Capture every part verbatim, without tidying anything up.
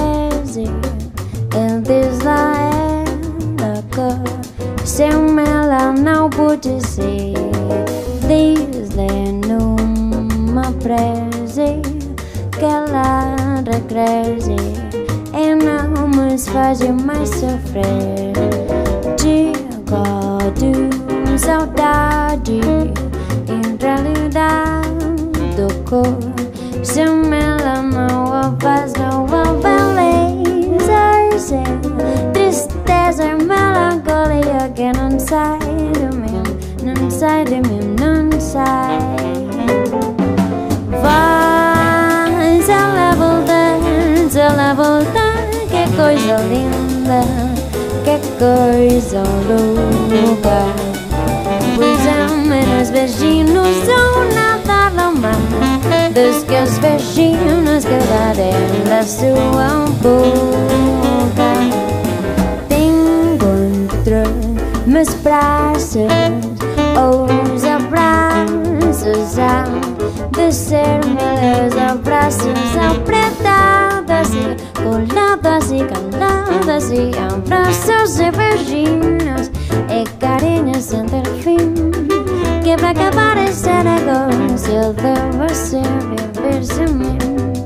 prece. Ele diz lá ela que sem ela não pode ser. Diz-lhe numa prece que ela regresse e não me faz mais sofrer. Digo de saudade, em realidade do cor. Sem ela não há paz, não há beleza. Tristeza e melancolia que não sai de mim, não sai de mim, não sai. Vai, se ela voltar, se ela voltar, que coisa linda, que coisa louca. Pois é, menos beijinhos são nada do mar dos que os beijinhos que dá dentro da sua boca. Te encontro meus braços, os abraços há de ser meus abraços apertados e colados e calados e abraços e beijinhos e carinhos sem ter fim. Que pra acabar esse negócio eu devo você viver sem mim.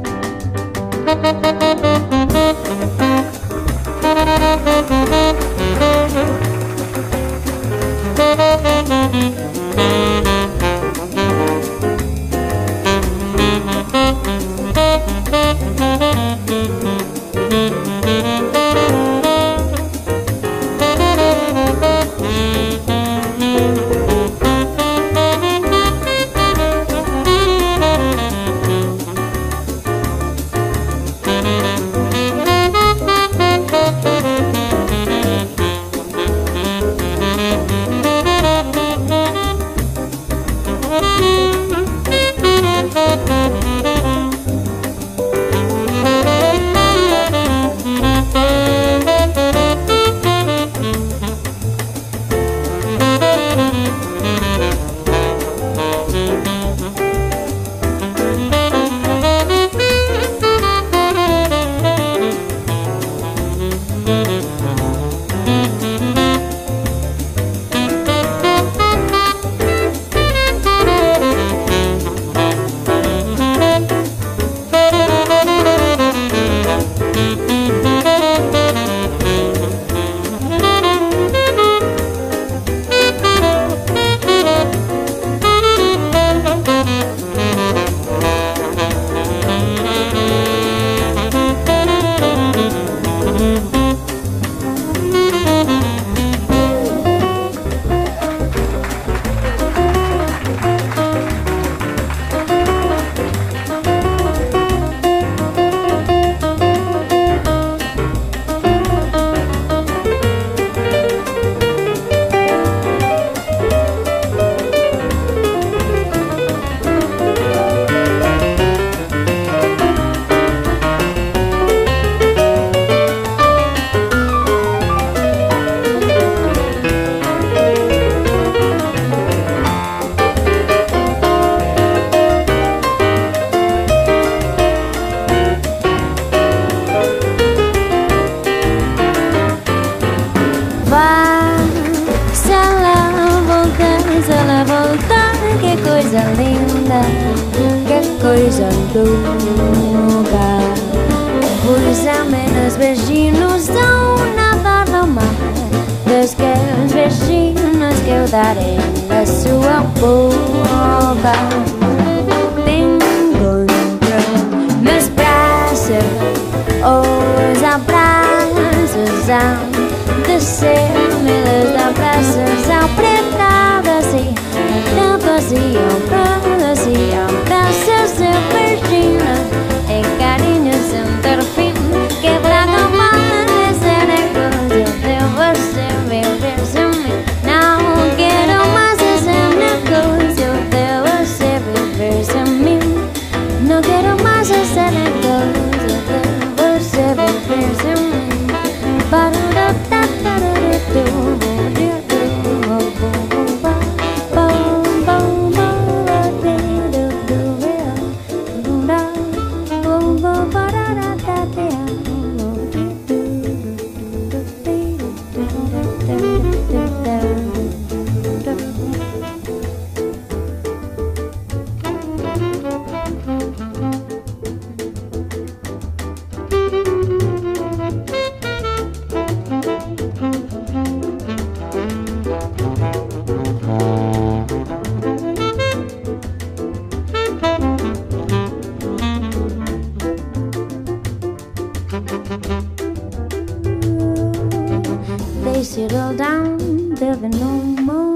Que coisa linda, que coisa louca. Pois há menos beijinhos são nada do mar dos que os beijinhos que eu darei na sua boca. Te encontro meus braços, os abraços hão de ser meus abraços apertados e tantos e abraços e abraços e beijinhos e carinhos sem ter fim. Que pra acabar esse negócio de você viver sem mim. Não quero mais esse negócio de você viver sem mim. Não quero mais esse negócio de você viver sem mim. Barulho, They settle down, there'll be no more